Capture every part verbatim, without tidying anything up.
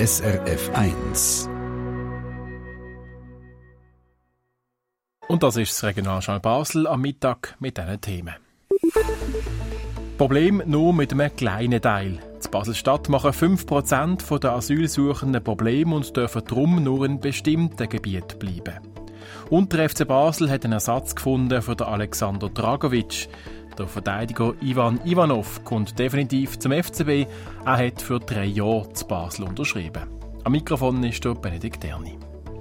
S R F eins. Und das ist das Regionaljournal Basel am Mittag mit diesen Themen. Problem nur mit einem kleinen Teil. In Basel-Stadt machen fünf Prozent der Asylsuchenden Probleme und dürfen darum nur in bestimmten Gebieten bleiben. Und der F C Basel hat einen Ersatz gefunden für den Alexander Dragovic. Der Verteidiger Ivan Ivanov kommt definitiv zum F C B. Er hat für drei Jahre zu Basel unterschrieben. Am Mikrofon ist der Benedikt Erni.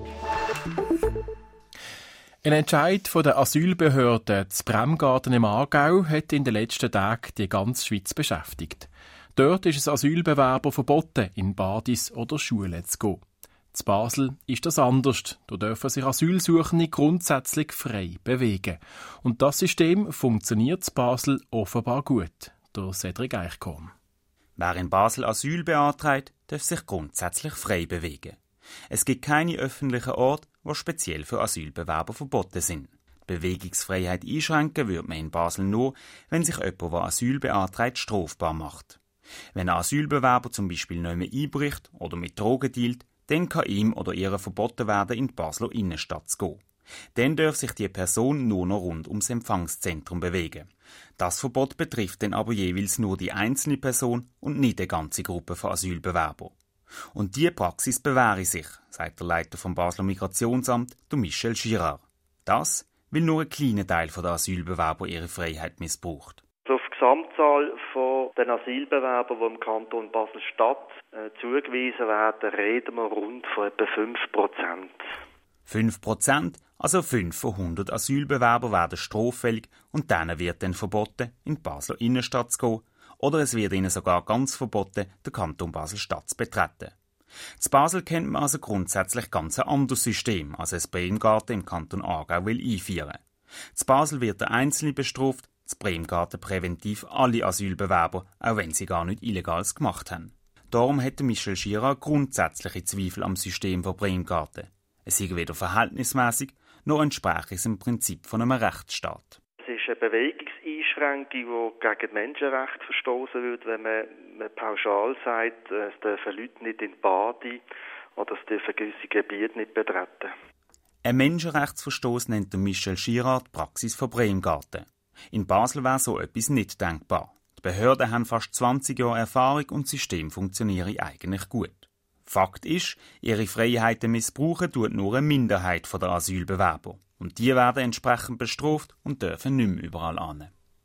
Ein Entscheid von der Asylbehörde zu Bremgarten im Aargau hat in den letzten Tagen die ganze Schweiz beschäftigt. Dort ist es Asylbewerber verboten, in Badis oder Schulen zu gehen. In Basel ist das anders. Da dürfen sich Asylsuchende grundsätzlich frei bewegen. Und das System funktioniert in Basel offenbar gut. Der Cedric Eichkorn. Wer in Basel Asyl beantragt, darf sich grundsätzlich frei bewegen. Es gibt keine öffentlichen Orte, die speziell für Asylbewerber verboten sind. Die Bewegungsfreiheit einschränken würde man in Basel nur, wenn sich jemand, der Asyl beantragt, strafbar macht. Wenn ein Asylbewerber zum Beispiel nicht mehr einbricht oder mit Drogen dealt, dann kann ihm oder ihr verboten werden, in die Basler Innenstadt zu gehen. Dann darf sich die Person nur noch rund ums Empfangszentrum bewegen. Das Verbot betrifft dann aber jeweils nur die einzelne Person und nicht die ganze Gruppe von Asylbewerbern. Und diese Praxis bewähre sich, sagt der Leiter vom Basler Migrationsamt, der Michel Girard. Das, weil nur ein kleiner Teil der Asylbewerber ihre Freiheit missbraucht. Also auf die Gesamtzahl von den Asylbewerbern, die im Kanton Basel-Stadt äh, zugewiesen werden, reden wir rund von etwa fünf Prozent. fünf Prozent, also fünf von hundert Asylbewerbern werden straffällig und denen wird dann verboten, in die Basler Innenstadt zu gehen, oder es wird ihnen sogar ganz verboten, den Kanton Basel-Stadt zu betreten. In Basel kennt man also grundsätzlich ganz ein anderes System, als es Bremgarten im Kanton Aargau will einführen. In Basel wird der Einzelne bestraft, in Bremgarten präventiv alle Asylbewerber, auch wenn sie gar nichts Illegales gemacht haben. Darum hätte Michel Girard grundsätzliche Zweifel am System von Bremgarten. Es sei weder verhältnismäßig, noch entspreche es im Prinzip von einem Rechtsstaat. Es ist eine Bewegungseinschränkung, die gegen Menschenrechte verstoßen wird, wenn man, man pauschal sagt, es dürfen Leute nicht in die Bade oder es dürfen gewisse Gebiete nicht betreten. Ein Menschenrechtsverstoß nennt Michel Girard die Praxis von Bremgarten. In Basel wäre so etwas nicht denkbar. Die Behörden haben fast zwanzig Jahre Erfahrung und das System funktioniere eigentlich gut. Fakt ist, ihre Freiheiten missbrauchen tut nur eine Minderheit der Asylbewerber. Und die werden entsprechend bestraft und dürfen nicht mehr überall hin.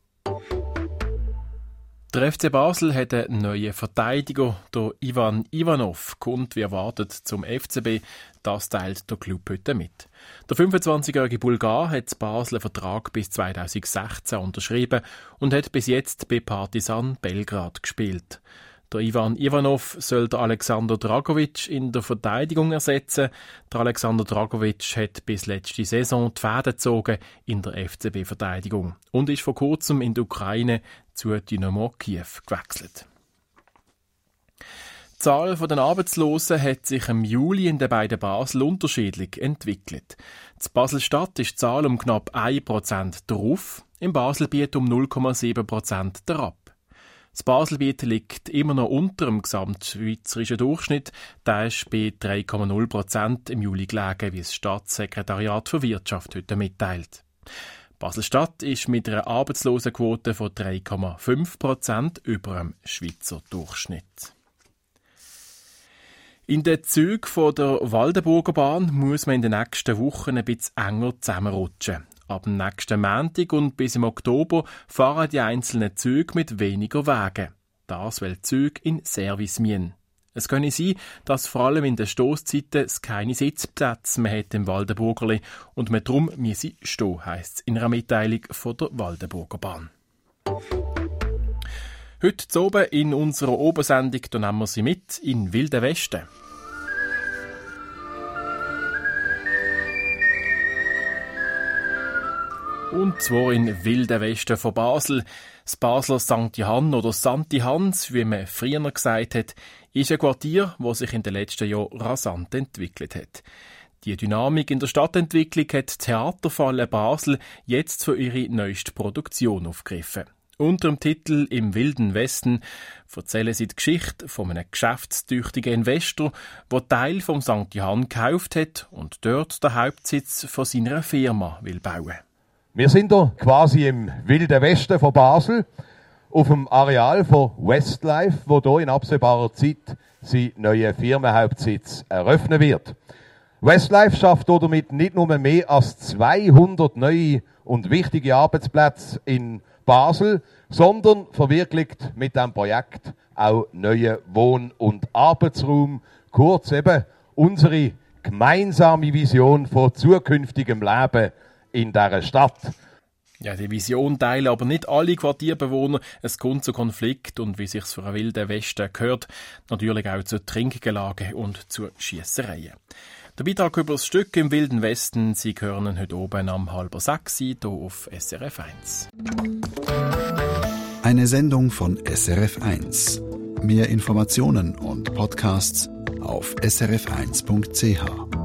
Der F C Basel hat einen neuen Verteidiger. Der Ivan Ivanov kommt wie erwartet zum F C B. Das teilt der Club heute mit. Der fünfundzwanzigjährige Bulgar hat in Basel einen Vertrag bis zweitausendsechzehn unterschrieben und hat bis jetzt bei Partizan Belgrad gespielt. Der Ivan Ivanov soll der Alexander Dragovic in der Verteidigung ersetzen. Der Alexander Dragovic hat bis letzte Saison die Fäden gezogen in der F C B-Verteidigung und ist vor kurzem in der Ukraine zu Dynamo Kiew gewechselt. Die Zahl der Arbeitslosen hat sich im Juli in den beiden Basel unterschiedlich entwickelt. In Basel-Stadt ist die Zahl um knapp ein Prozent drauf, im Baselbiet um null Komma sieben Prozent herab. Das Baselbiet liegt immer noch unter dem gesamtschweizerischen Durchschnitt. Der ist bei drei Komma null Prozent im Juli gelegen, wie das Staatssekretariat für Wirtschaft heute mitteilt. Basel-Stadt ist mit einer Arbeitslosenquote von drei Komma fünf Prozent über dem Schweizer Durchschnitt. In den Zügen der Waldenburger Bahn muss man in den nächsten Wochen ein bisschen enger zusammenrutschen. Ab dem nächsten Montag und bis im Oktober fahren die einzelnen Züge mit weniger Wagen. Das, weil die Züge in Service müssen. Es könne sein, dass vor allem in den Stosszeiten es keine Sitzplätze mehr hat im Waldenburgerli und man darum müsse stehen, heisst es in einer Mitteilung von der Waldenburger Bahn. Heute oben in unserer Obersendung nehmen wir Sie mit in Wilden Westen. Und zwar in Wilden Westen von Basel. Das Basler Sankt Johann oder Santi Hans, wie man früher gesagt hat, ist ein Quartier, das sich in den letzten Jahren rasant entwickelt hat. Die Dynamik in der Stadtentwicklung hat die Theaterfalle Basel jetzt für ihre neueste Produktion aufgegriffen. Unter dem Titel «Im wilden Westen» erzählen sie die Geschichte von einem geschäftstüchtigen Investor, der Teil vom Sankt Johann gekauft hat und dort den Hauptsitz von seiner Firma will bauen. Wir sind hier quasi im wilden Westen von Basel, auf dem Areal von Westlife, wo hier in absehbarer Zeit sein neuer Firmenhauptsitz eröffnen wird. Westlife schafft damit nicht nur mehr als zweihundert neue und wichtige Arbeitsplätze in Basel, sondern verwirklicht mit diesem Projekt auch neuen Wohn- und Arbeitsraum, kurz eben unsere gemeinsame Vision von zukünftigem Leben in dieser Stadt. Ja, die Vision teilen aber nicht alle Quartierbewohner. Es kommt zu Konflikt und, wie sich's für einen wilden Westen gehört, natürlich auch zu Trinkgelagen und zu Schiessereien. Der Beitrag über das Stück im wilden Westen, Sie hören heute oben am halber sechs hier auf S R F eins. Eine Sendung von S R F eins. Mehr Informationen und Podcasts auf s r f eins punkt c h.